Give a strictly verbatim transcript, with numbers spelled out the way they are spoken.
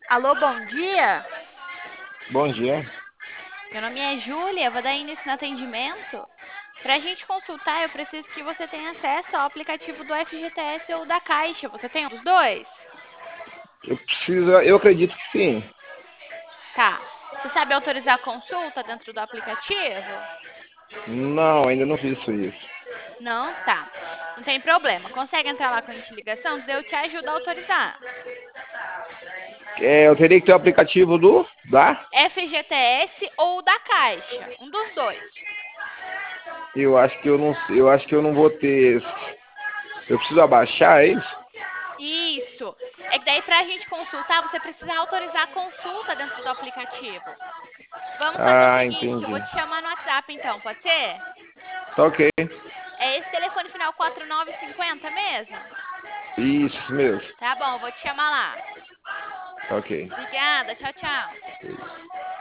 Alô, bom dia. Bom dia. Meu nome é Júlia, vou dar início no atendimento. Para a gente consultar, eu preciso que você tenha acesso ao aplicativo do F G T S ou da Caixa. Você tem um dos dois? Eu preciso, eu acredito que sim. Tá. Você sabe autorizar a consulta dentro do aplicativo? Não, ainda não fiz isso. Não? Tá. Não tem problema. Consegue entrar lá com a gente ligação? Daí eu te ajudo a autorizar. É, eu teria que ter o aplicativo do da. F G T S ou da Caixa. Um dos dois. Eu acho que eu não, eu acho que eu não vou ter. esse. Eu preciso abaixar, é isso? Isso. É que daí para a gente consultar, você precisa autorizar a consulta dentro do aplicativo. Vamos fazer o Ah, seguinte, eu entendi. vou te chamar no WhatsApp então, pode ser? Tá ok. É esse telefone final quatro nove cinco zero mesmo? Isso mesmo. Tá bom, eu vou te chamar lá. Tá ok. Obrigada, tchau, tchau.